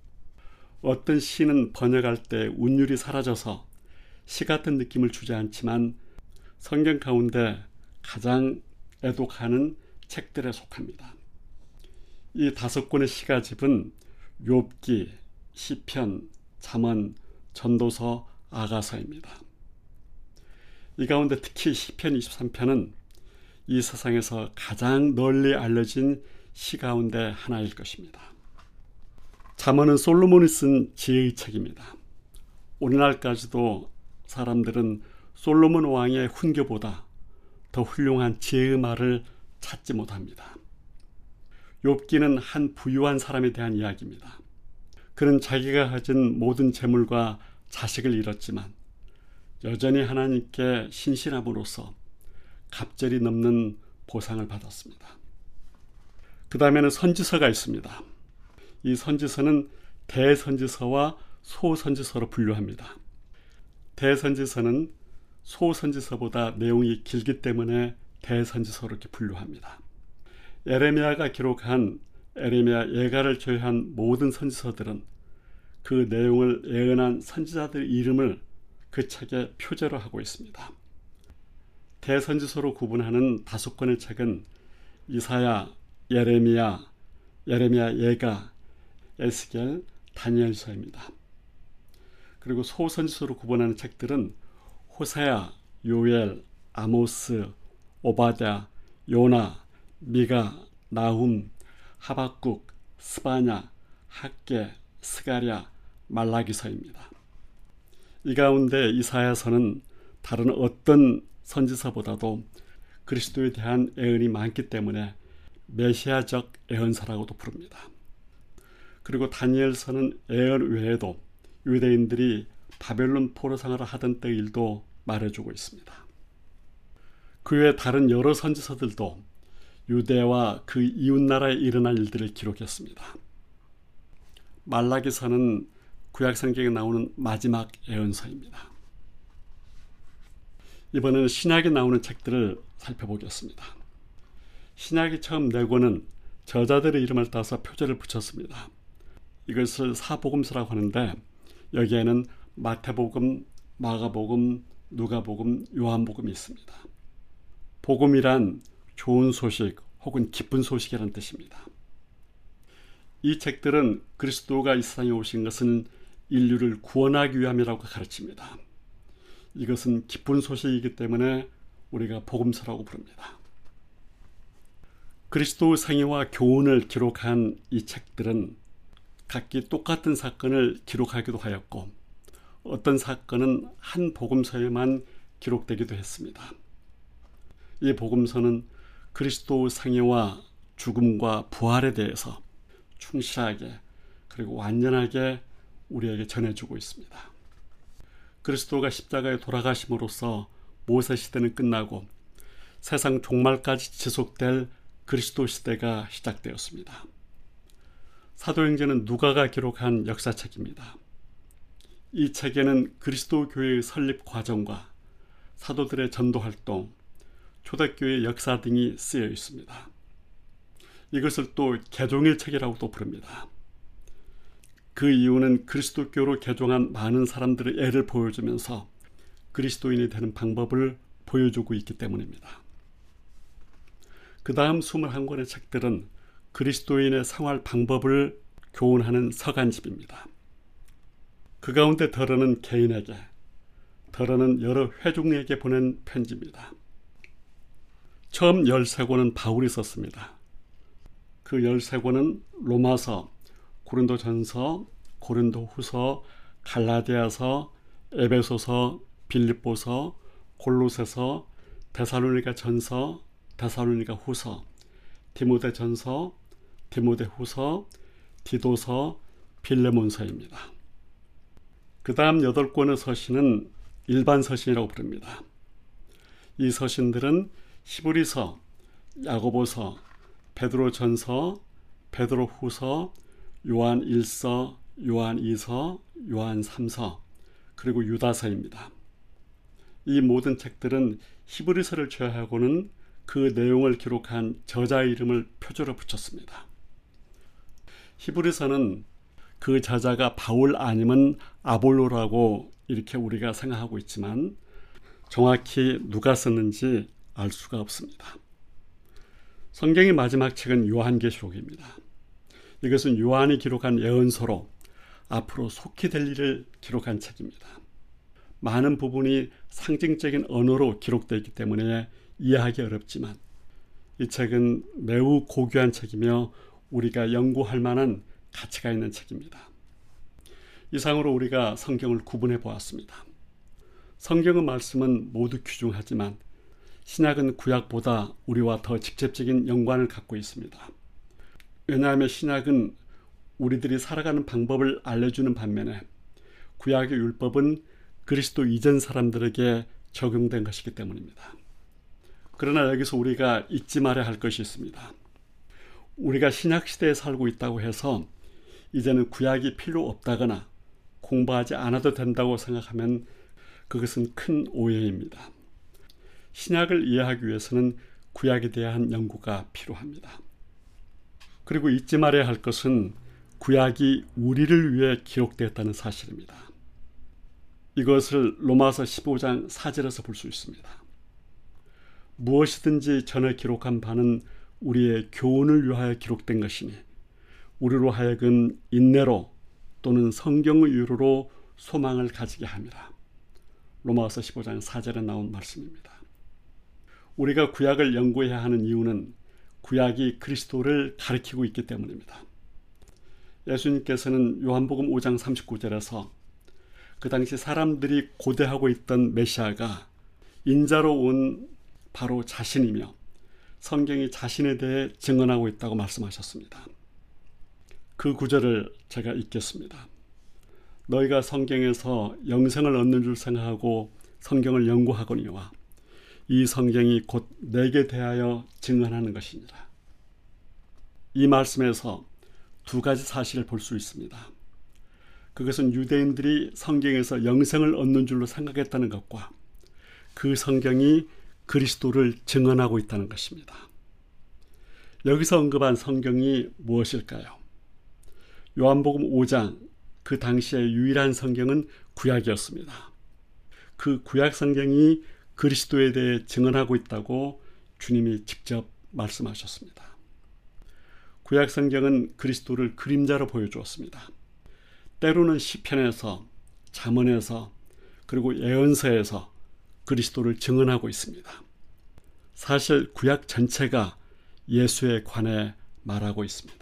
어떤 시는 번역할 때 운율이 사라져서 시 같은 느낌을 주지 않지만 성경 가운데 가장 애독하는 책들에 속합니다. 이 5권의 시가집은 욥기, 시편, 잠언, 전도서, 아가서입니다. 이 가운데 특히 시편 23편은 이 세상에서 가장 널리 알려진 시 가운데 하나일 것입니다. 잠언은 솔로몬이 쓴 지혜의 책입니다. 오늘날까지도 사람들은 솔로몬 왕의 훈계보다 더 훌륭한 지혜의 말을 찾지 못합니다. 욥기는 한 부유한 사람에 대한 이야기입니다. 그는 자기가 가진 모든 재물과 자식을 잃었지만 여전히 하나님께 신실함으로써 갑절이 넘는 보상을 받았습니다. 그 다음에는 선지서가 있습니다. 이 선지서는 대선지서와 소선지서로 분류합니다. 대선지서는 소선지서보다 내용이 길기 때문에 대선지서로 이렇게 분류합니다. 에레미야가 기록한 에레미야 예가를 제외한 모든 선지서들은 그 내용을 예언한 선지자들의 이름을 그 책에 표제로 하고 있습니다. 대선지서로 구분하는 5권의 책은 이사야, 예레미야, 예레미야 예가, 에스겔, 다니엘서입니다. 그리고 소선지서로 구분하는 책들은 호세아, 요엘, 아모스, 오바댜, 요나, 미가, 나훔, 하박국, 스바냐, 학개, 스가랴, 말라기서입니다. 이 가운데 이사야서는 다른 어떤 선지서보다도 그리스도에 대한 예언이 많기 때문에 메시아적 예언서라고도 부릅니다. 그리고 다니엘서는 예언 외에도 유대인들이 바벨론 포로생활을 하던 때 일도 말해주고 있습니다. 그 외 다른 여러 선지서들도 유대와 그 이웃나라에 일어날 일들을 기록했습니다. 말라기서는 구약성경에 나오는 마지막 예언서입니다. 이번에는 신약에 나오는 책들을 살펴보겠습니다. 신약이 처음 4권은 저자들의 이름을 따서 표제를 붙였습니다. 이것을 사복음서라고 하는데 여기에는 마태복음, 마가복음, 누가복음, 요한복음이 있습니다. 복음이란 좋은 소식 혹은 기쁜 소식이라는 뜻입니다. 이 책들은 그리스도가 이 세상에 오신 것은 인류를 구원하기 위함이라고 가르칩니다. 이것은 기쁜 소식이기 때문에 우리가 복음서라고 부릅니다. 그리스도의 생애와 교훈을 기록한 이 책들은 각기 똑같은 사건을 기록하기도 하였고 어떤 사건은 한 복음서에만 기록되기도 했습니다. 이 복음서는 그리스도의 생애와 죽음과 부활에 대해서 충실하게 그리고 완전하게 우리에게 전해주고 있습니다. 그리스도가 십자가에 돌아가심으로써 모세 시대는 끝나고 세상 종말까지 지속될 그리스도 시대가 시작되었습니다. 사도행전은 누가가 기록한 역사책입니다. 이 책에는 그리스도 교회의 설립 과정과 사도들의 전도활동, 초대교회의 역사 등이 쓰여 있습니다. 이것을 또 개종의 책이라고도 부릅니다. 그 이유는 그리스도교로 개종한 많은 사람들의 애를 보여주면서 그리스도인이 되는 방법을 보여주고 있기 때문입니다. 그 다음 21권의 책들은 그리스도인의 생활 방법을 교훈하는 서간집입니다. 그 가운데 덜어는 개인에게, 덜어는 여러 회중에게 보낸 편지입니다. 처음 13권은 바울이 썼습니다. 그 13권은 로마서, 고린도전서, 고린도후서, 갈라디아서, 에베소서, 빌립보서, 골로새서, 데살로니가전서, 데살로니가후서, 디모데전서, 디모데후서, 디도서, 빌레몬서입니다. 그 다음 8권의 서신은 일반 서신이라고 부릅니다. 이 서신들은 히브리서, 야고보서, 베드로전서, 베드로후서, 요한 1서, 요한 2서, 요한 3서, 그리고 유다서입니다. 이 모든 책들은 히브리서를 제외하고는 그 내용을 기록한 저자의 이름을 표제로 붙였습니다. 히브리서는 그 저자가 바울 아니면 아볼로라고 이렇게 우리가 생각하고 있지만 정확히 누가 썼는지 알 수가 없습니다. 성경의 마지막 책은 요한계시록입니다. 이것은 요한이 기록한 예언서로 앞으로 속히 될 일을 기록한 책입니다. 많은 부분이 상징적인 언어로 기록되어 있기 때문에 이해하기 어렵지만 이 책은 매우 고귀한 책이며 우리가 연구할 만한 가치가 있는 책입니다. 이상으로 우리가 성경을 구분해 보았습니다. 성경의 말씀은 모두 귀중하지만 신약은 구약보다 우리와 더 직접적인 연관을 갖고 있습니다. 왜냐하면 신약은 우리들이 살아가는 방법을 알려주는 반면에 구약의 율법은 그리스도 이전 사람들에게 적용된 것이기 때문입니다. 그러나 여기서 우리가 잊지 말아야 할 것이 있습니다. 우리가 신약시대에 살고 있다고 해서 이제는 구약이 필요 없다거나 공부하지 않아도 된다고 생각하면 그것은 큰 오해입니다. 신약을 이해하기 위해서는 구약에 대한 연구가 필요합니다. 그리고 잊지 말아야 할 것은 구약이 우리를 위해 기록되었다는 사실입니다. 이것을 로마서 15장 4절에서 볼 수 있습니다. 무엇이든지 전에 기록한 바는 우리의 교훈을 위하여 기록된 것이니 우리로 하여금 인내로 또는 성경의 유로로 소망을 가지게 함이라. 로마서 15장 4절에 나온 말씀입니다. 우리가 구약을 연구해야 하는 이유는 구약이 그리스도를 가리키고 있기 때문입니다. 예수님께서는 요한복음 5장 39절에서 그 당시 사람들이 고대하고 있던 메시아가 인자로 온 바로 자신이며 성경이 자신에 대해 증언하고 있다고 말씀하셨습니다. 그 구절을 제가 읽겠습니다. 너희가 성경에서 영생을 얻는 줄 생각하고 성경을 연구하거니와 이 성경이 곧 내게 대하여 증언하는 것이니라. 이 말씀에서 두 가지 사실을 볼 수 있습니다. 그것은 유대인들이 성경에서 영생을 얻는 줄로 생각했다는 것과 그 성경이 그리스도를 증언하고 있다는 것입니다. 여기서 언급한 성경이 무엇일까요? 요한복음 5장, 그 당시의 유일한 성경은 구약이었습니다. 그 구약 성경이 그리스도에 대해 증언하고 있다고 주님이 직접 말씀하셨습니다. 구약 성경은 그리스도를 그림자로 보여주었습니다. 때로는 시편에서, 잠언에서, 그리고 예언서에서 그리스도를 증언하고 있습니다. 사실 구약 전체가 예수에 관해 말하고 있습니다.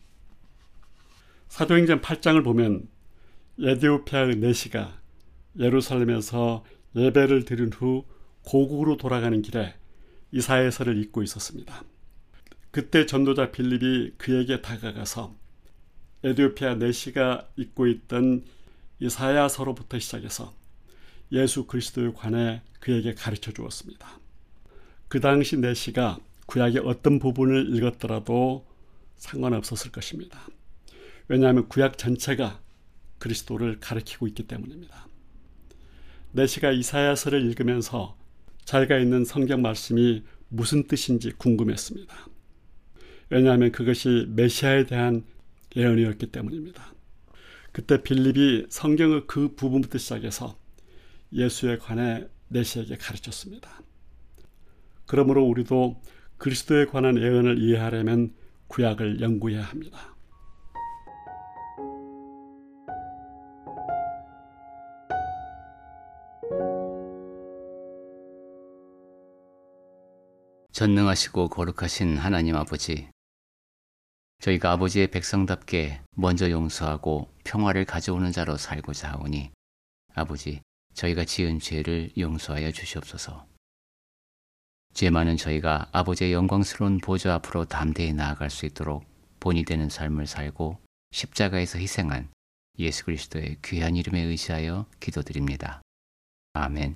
사도행전 8장을 보면 에디오피아의 내시가 예루살렘에서 예배를 드린 후 고국으로 돌아가는 길에 이사야서를 읽고 있었습니다. 그때 전도자 빌립이 그에게 다가가서 에디오피아 내시가 읽고 있던 이사야서로부터 시작해서 예수 그리스도에 관해 그에게 가르쳐 주었습니다. 그 당시 내시가 구약의 어떤 부분을 읽었더라도 상관없었을 것입니다. 왜냐하면 구약 전체가 그리스도를 가리키고 있기 때문입니다. 내시가 이사야서를 읽으면서 자기가 있는 성경 말씀이 무슨 뜻인지 궁금했습니다. 왜냐하면 그것이 메시아에 대한 예언이었기 때문입니다. 그때 빌립이 성경의 그 부분부터 시작해서 예수에 관해 내시에게 가르쳤습니다. 그러므로 우리도 그리스도에 관한 예언을 이해하려면 구약을 연구해야 합니다. 전능하시고 거룩하신 하나님 아버지, 저희가 아버지의 백성답게 먼저 용서하고 평화를 가져오는 자로 살고자 하오니 아버지, 저희가 지은 죄를 용서하여 주시옵소서. 죄 많은 저희가 아버지의 영광스러운 보좌 앞으로 담대히 나아갈 수 있도록 본이 되는 삶을 살고 십자가에서 희생한 예수 그리스도의 귀한 이름에 의지하여 기도드립니다. 아멘.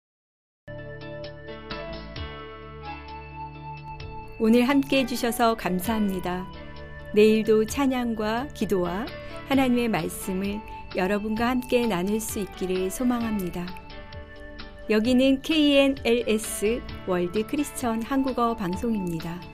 오늘 함께 해주셔서 감사합니다. 내일도 찬양과 기도와 하나님의 말씀을 여러분과 함께 나눌 수 있기를 소망합니다. 여기는 KNLS 월드 크리스천 한국어 방송입니다.